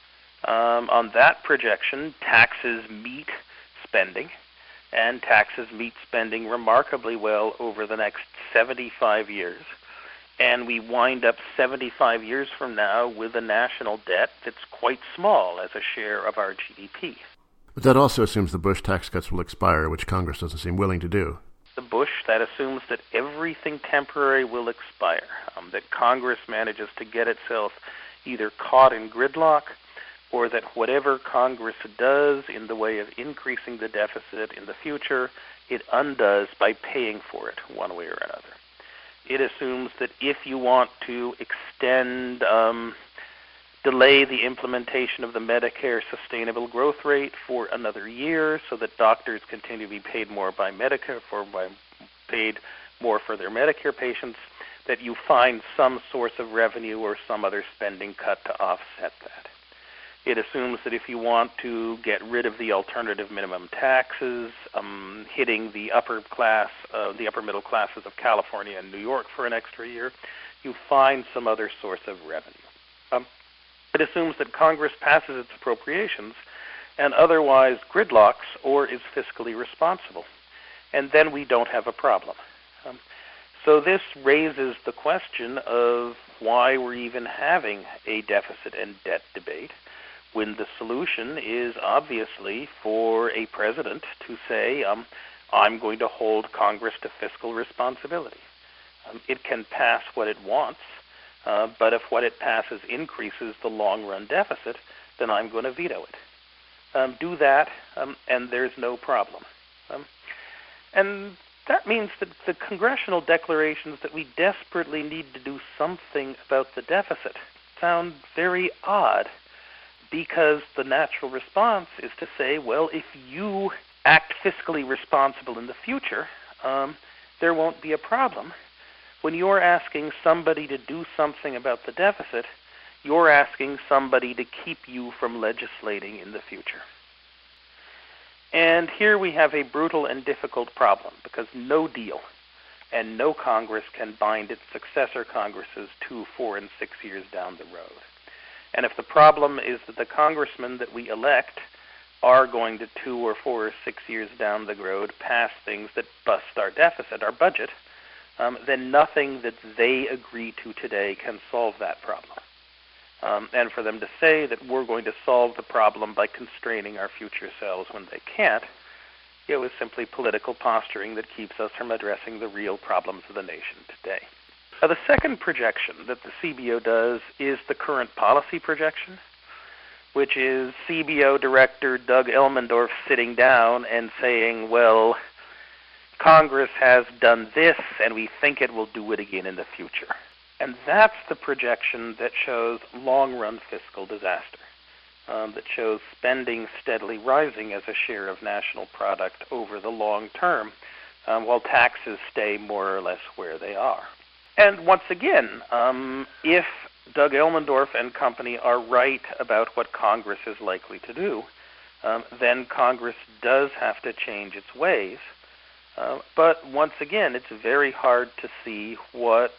D: Um, on that projection, taxes meet spending, and taxes meet spending remarkably well over the next seventy-five years. And we wind up seventy-five years from now with a national debt that's quite small as a share of our G D P.
A: But that also assumes the Bush tax cuts will expire, which Congress doesn't seem willing to do.
D: The Bush, that assumes that everything temporary will expire, um, that Congress manages to get itself either caught in gridlock or that whatever Congress does in the way of increasing the deficit in the future, it undoes by paying for it one way or another. It assumes that if you want to extend, um, delay the implementation of the Medicare sustainable growth rate for another year so that doctors continue to be paid more by Medicare, for by paid more for their Medicare patients, that you find some source of revenue or some other spending cut to offset that. It assumes that if you want to get rid of the alternative minimum taxes, um, hitting the upper class, uh, the upper middle classes of California and New York for an extra year, you find some other source of revenue. Um, it assumes that Congress passes its appropriations and otherwise gridlocks or is fiscally responsible. And then we don't have a problem. Um, so this raises the question of why we're even having a deficit and debt debate, when the solution is obviously for a president to say, um, I'm going to hold Congress to fiscal responsibility. Um, it can pass what it wants, uh, but if what it passes increases the long-run deficit, then I'm going to veto it. Um, do that, um, and there's no problem. Um, and that means that the congressional declarations that we desperately need to do something about the deficit sound very odd, because the natural response is to say, well, if you act fiscally responsible in the future, um, there won't be a problem. When you're asking somebody to do something about the deficit, you're asking somebody to keep you from legislating in the future. And here we have a brutal and difficult problem, because no deal and no Congress can bind its successor Congresses two, four, and six years down the road. And if the problem is that the congressmen that we elect are going to two or four or six years down the road pass things that bust our deficit, our budget, um, then nothing that they agree to today can solve that problem. Um, and for them to say that we're going to solve the problem by constraining our future selves when they can't, it was simply political posturing that keeps us from addressing the real problems of the nation today. Now, the second projection that the C B O does is the current policy projection, which is C B O Director Doug Elmendorf sitting down and saying, well, Congress has done this, and we think it will do it again in the future. And that's the projection that shows long-run fiscal disaster, um, that shows spending steadily rising as a share of national product over the long term, um, while taxes stay more or less where they are. And once again, um, if Doug Elmendorf and company are right about what Congress is likely to do, um, then Congress does have to change its ways. Uh, but once again, it's very hard to see what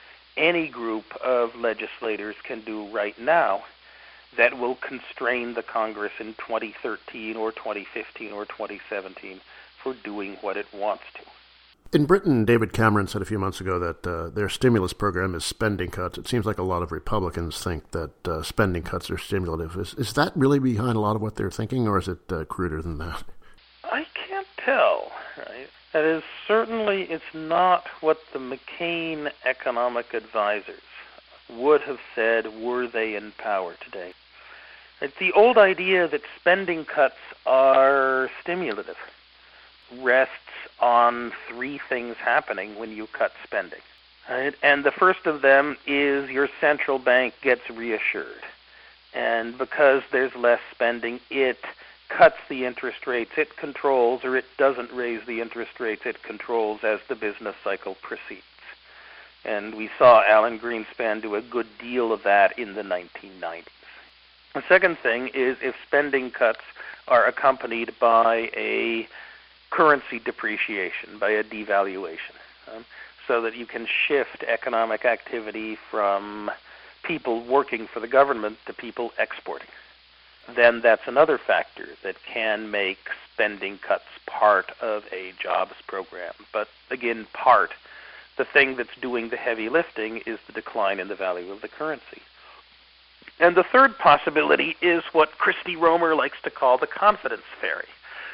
D: any group of legislators can do right now that will constrain the Congress in twenty thirteen or twenty fifteen or twenty seventeen for doing what it wants to.
A: In Britain, David Cameron said a few months ago that uh, their stimulus program is spending cuts. It seems like a lot of Republicans think that uh, spending cuts are stimulative. Is, is that really behind a lot of what they're thinking, or is it uh, cruder than that?
D: I can't tell, right? That is, certainly it's not what the McCain economic advisors would have said were they in power today. It's the old idea that spending cuts are stimulative rests on three things happening when you cut spending. Right? And the first of them is your central bank gets reassured. And because there's less spending, it cuts the interest rates it controls, or it doesn't raise the interest rates it controls as the business cycle proceeds. And we saw Alan Greenspan do a good deal of that in the nineteen nineties. The second thing is if spending cuts are accompanied by a currency depreciation, by a devaluation, um, so that you can shift economic activity from people working for the government to people exporting, then that's another factor that can make spending cuts part of a jobs program. But again, part. The thing that's doing the heavy lifting is the decline in the value of the currency. And the third possibility is what Christy Romer likes to call the confidence fairy.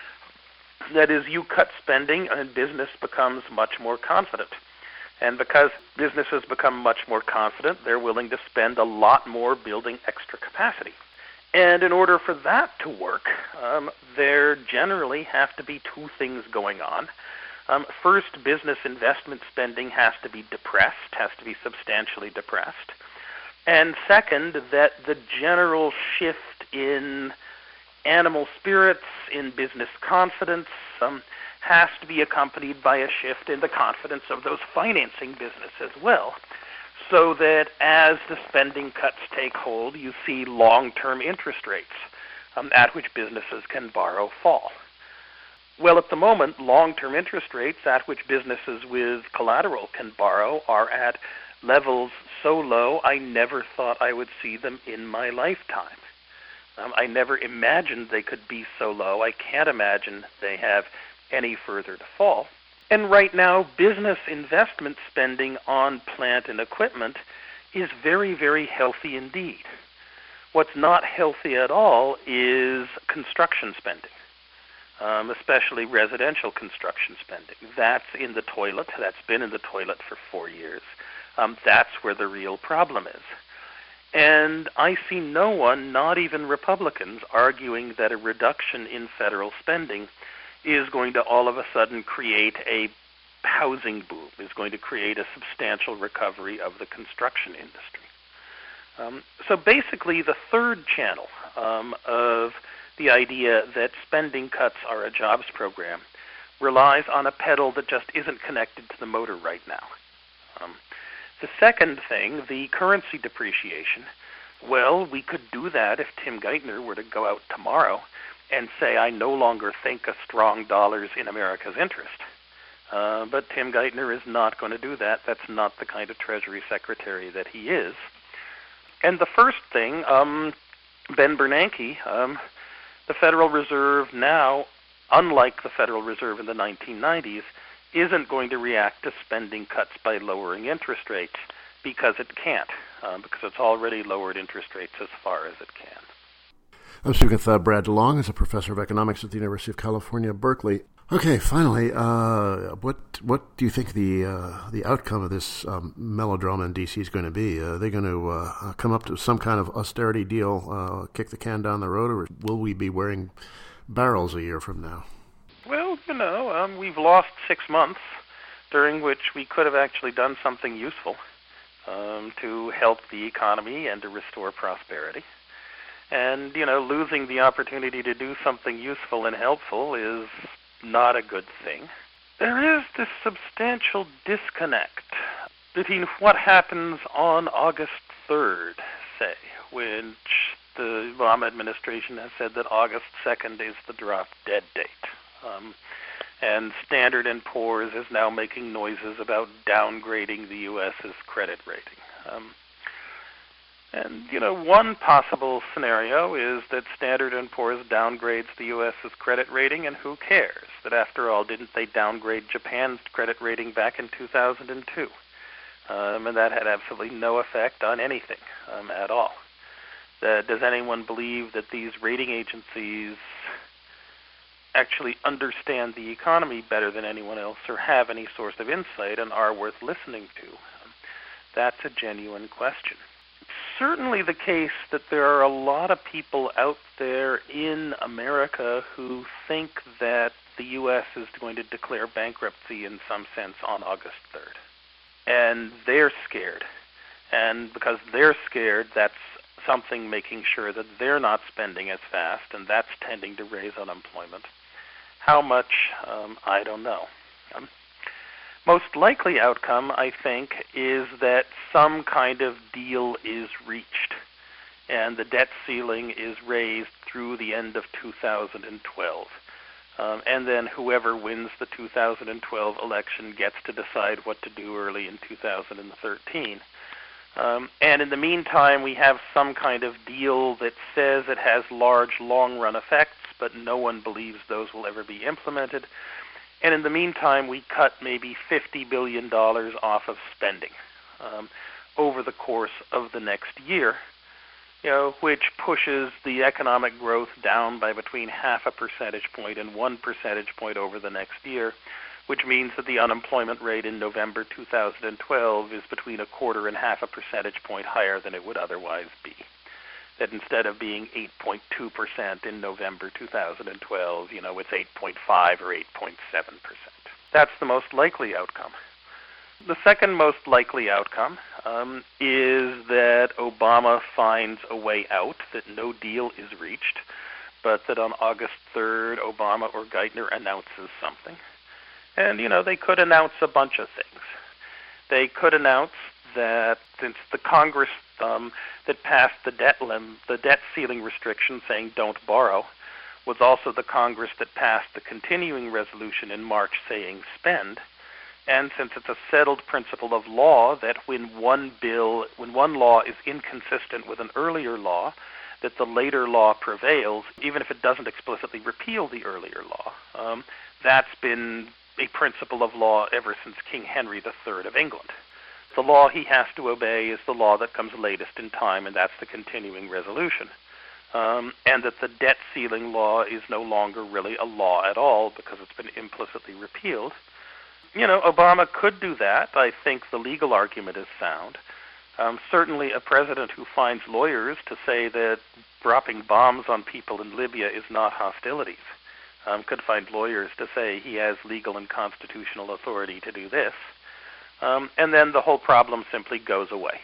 D: That is, you cut spending and business becomes much more confident. And because businesses become much more confident, they're willing to spend a lot more building extra capacity. And in order for that to work, um, there generally have to be two things going on. Um, first, business investment spending has to be depressed, has to be substantially depressed. And second, that the general shift in animal spirits, in business confidence, um, has to be accompanied by a shift in the confidence of those financing business as well, so that as the spending cuts take hold, you see long-term interest rates um, at which businesses can borrow fall. Well, at the moment, long-term interest rates at which businesses with collateral can borrow are at levels so low I never thought I would see them in my lifetime. Um, I never imagined they could be so low. I can't imagine they have any further to fall. And right now, business investment spending on plant and equipment is very, very healthy indeed. What's not healthy at all is construction spending, um, especially residential construction spending. That's in the toilet. That's been in the toilet for four years. Um, that's where the real problem is. And I see no one, not even Republicans, arguing that a reduction in federal spending is going to all of a sudden create a housing boom, is going to create a substantial recovery of the construction industry. Um, so basically the third channel um, of the idea that spending cuts are a jobs program relies on a pedal that just isn't connected to the motor right now. Um, the second thing, the currency depreciation, well, we could do that if Tim Geithner were to go out tomorrow and say, I no longer think a strong dollar's in America's interest. Uh, but Tim Geithner is not going to do that. That's not the kind of Treasury Secretary that he is. And the first thing, um, Ben Bernanke, um, the Federal Reserve now, unlike the Federal Reserve in the nineteen nineties, isn't going to react to spending cuts by lowering interest rates because it can't, uh, because it's already lowered interest rates as far as it can.
A: I'm speaking with uh, Brad DeLong, who's a professor of economics at the University of California, Berkeley. Okay, finally, uh, what what do you think the uh, the outcome of this um, melodrama in D C is going to be? Uh, are they going to uh, come up to some kind of austerity deal, uh, kick the can down the road, or will we be wearing barrels a year from now?
D: Well, you know, um, we've lost six months during which we could have actually done something useful um, to help the economy and to restore prosperity. And, you know, losing the opportunity to do something useful and helpful is not a good thing. There is this substantial disconnect between what happens on August third, say, which the Obama administration has said that August second is the drop-dead date. Um, and Standard and Poor's is now making noises about downgrading the U S's credit rating. Um, And, you know, one possible scenario is that Standard and Poor's downgrades the U S's credit rating, and who cares? That after all, didn't they downgrade Japan's credit rating back in two thousand two? Um, and that had absolutely no effect on anything um, at all. Uh, does anyone believe that these rating agencies actually understand the economy better than anyone else or have any source of insight and are worth listening to? Um, that's a genuine question. Certainly the case that there are a lot of people out there in America who think that the U S is going to declare bankruptcy in some sense on August third. And they're scared. And because they're scared, that's something making sure that they're not spending as fast, and that's tending to raise unemployment. How much, um, I don't know. Um, Most likely outcome, I think, is that some kind of deal is reached and the debt ceiling is raised through the end of two thousand twelve. Um, and then whoever wins the two thousand twelve election gets to decide what to do early in two thousand thirteen. Um, and in the meantime, we have some kind of deal that says it has large long-run effects, but no one believes those will ever be implemented. And in the meantime, we cut maybe fifty billion dollars off of spending um, over the course of the next year, you know, which pushes the economic growth down by between half a percentage point and one percentage point over the next year, which means that the unemployment rate in November two thousand twelve is between a quarter and half a percentage point higher than it would otherwise be. That instead of being eight point two percent in November two thousand twelve, you know, it's eight point five or eight point seven percent. That's the most likely outcome. The second most likely outcome um, is that Obama finds a way out, that no deal is reached, but that on August third, Obama or Geithner announces something. And, you know, they could announce a bunch of things. They could announce that since the Congress um, that passed the debt lim- the debt ceiling restriction saying don't borrow was also the Congress that passed the continuing resolution in March saying spend, and since it's a settled principle of law that when one bill, when one law is inconsistent with an earlier law, that the later law prevails, even if it doesn't explicitly repeal the earlier law. Um, that's been a principle of law ever since King Henry the Third of England. The law he has to obey is the law that comes latest in time, and that's the continuing resolution. Um, and that the debt ceiling law is no longer really a law at all because it's been implicitly repealed. You know, Obama could do that. I think the legal argument is sound. Um, certainly a president who finds lawyers to say that dropping bombs on people in Libya is not hostilities um, could find lawyers to say he has legal and constitutional authority to do this. Um, and then the whole problem simply goes away.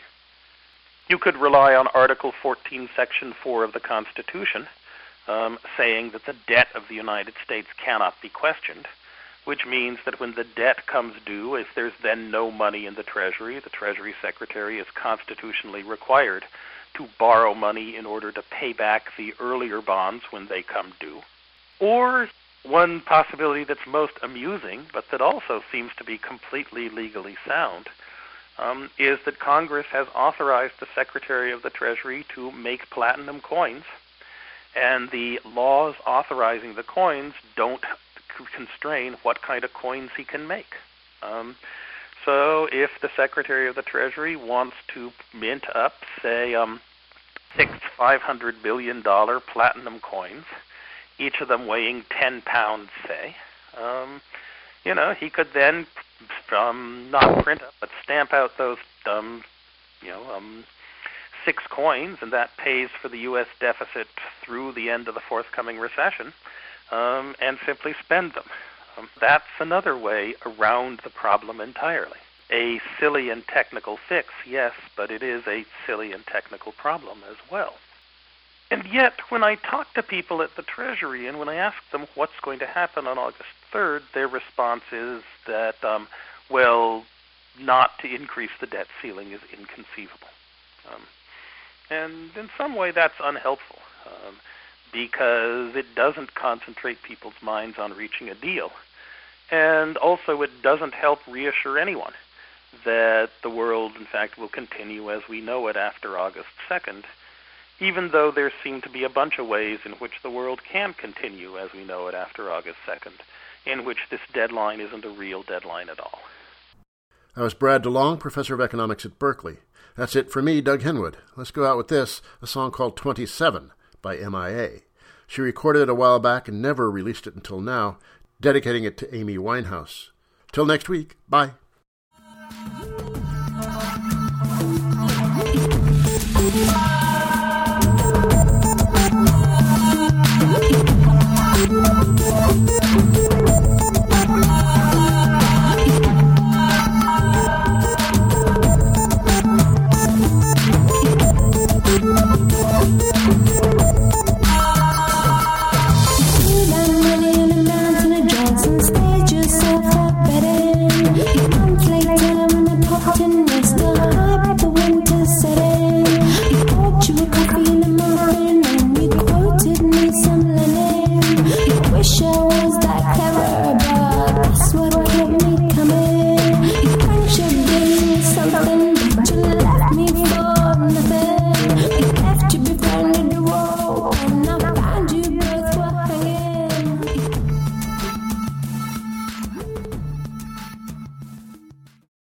D: You could rely on Article fourteen, Section four of the Constitution, um, saying that the debt of the United States cannot be questioned. which means that when the debt comes due, if there's then no money in the Treasury, the Treasury Secretary is constitutionally required to borrow money in order to pay back the earlier bonds when they come due. Or one possibility that's most amusing, but that also seems to be completely legally sound, um, is that Congress has authorized the Secretary of the Treasury to make platinum coins, and the laws authorizing the coins don't constrain what kind of coins he can make. Um, so if the Secretary of the Treasury wants to mint up, say, um, six five hundred billion dollars platinum coins, each of them weighing ten pounds, say, um, you know, he could then um, not print up, but stamp out those, um, you know, um, six coins, and that pays for the U S deficit through the end of the forthcoming recession, um, and simply spend them. Um, that's another way around the problem entirely. A silly and technical fix, yes, but it is a silly and technical problem as well. And yet, when I talk to people at the Treasury and when I ask them what's going to happen on August third, their response is that, um, well, not to increase the debt ceiling is inconceivable. Um, and in some way that's unhelpful, um, because it doesn't concentrate people's minds on reaching a deal. And also it doesn't help reassure anyone that the world, in fact, will continue as we know it after August second, even though there seem to be a bunch of ways in which the world can continue as we know it after August second, in which this deadline isn't a real deadline at all.
A: That was Brad DeLong, professor of economics at Berkeley. That's it for me, Doug Henwood. Let's go out with this, a song called twenty-seven by M I A. She recorded it a while back and never released it until now, dedicating it to Amy Winehouse. Till next week, bye.
E: Bye.